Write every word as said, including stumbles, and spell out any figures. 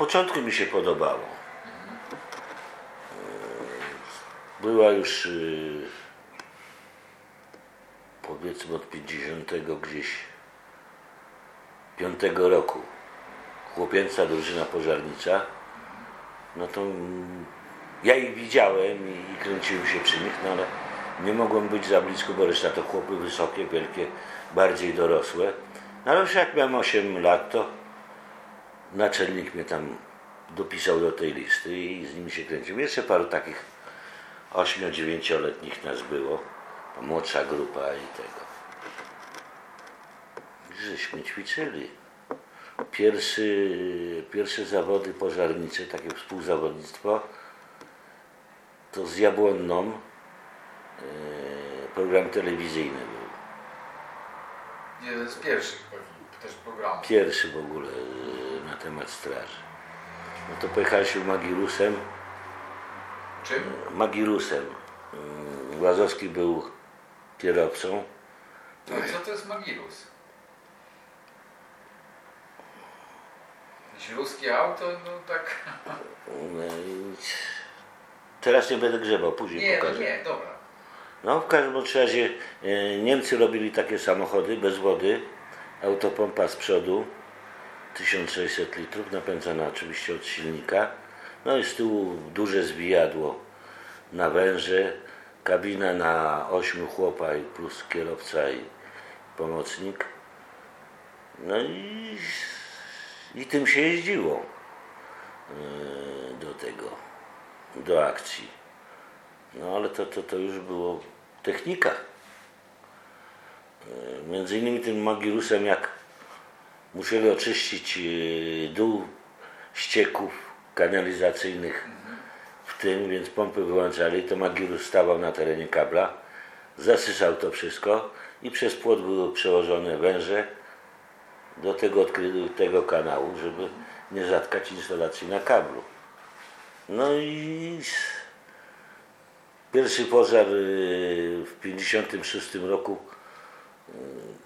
początku mi się podobało. Była już powiedzmy od pięćdziesiątego gdzieś piątego roku chłopięca drużyna pożarnicza. No to ja ich widziałem i, i kręciłem się przy nich, no ale nie mogłem być za blisko, bo reszta to chłopy wysokie, wielkie, bardziej dorosłe. No ale już jak miałem osiem lat, to naczelnik mnie tam dopisał do tej listy i z nimi się kręciłem. Jeszcze paru takich ośmiu-dziewięcioletnich nas było, to młodsza grupa i tego. Żeśmy ćwiczyli. Pierwszy, pierwsze zawody pożarnicze, takie współzawodnictwo, to z Jabłonną e, program telewizyjny był. Jeden z pierwszych też programów. Pierwszy w ogóle e, na temat straży. No to pojechaliśmy Magirusem. Czym? Magirusem. E, Łazowski był kierowcą. No co to jest Magirus? Ruskie auto, no tak. No i teraz nie będę grzebał, później Nie, pokażę. no nie, dobra. No w każdym razie e, Niemcy robili takie samochody bez wody, autopompa z przodu, tysiąc sześćset litrów, napędzana oczywiście od silnika. No i z tyłu duże zwijadło na węże, kabina na ośmiu chłopa i plus kierowca i pomocnik. No i, i tym się jeździło e, do tego, do akcji. No ale to, to, to już było technika. E, między innymi tym Magirusem, jak musieli oczyścić e, dół ścieków kanalizacyjnych w tym, więc pompy wyłączali, to Magirus stawał na terenie kabla, zasyszał to wszystko i przez płot były przełożone węże do tego odkrytego kanału, żeby nie zatkać instalacji na kablu. No i pierwszy pożar w pięćdziesiątym szóstym roku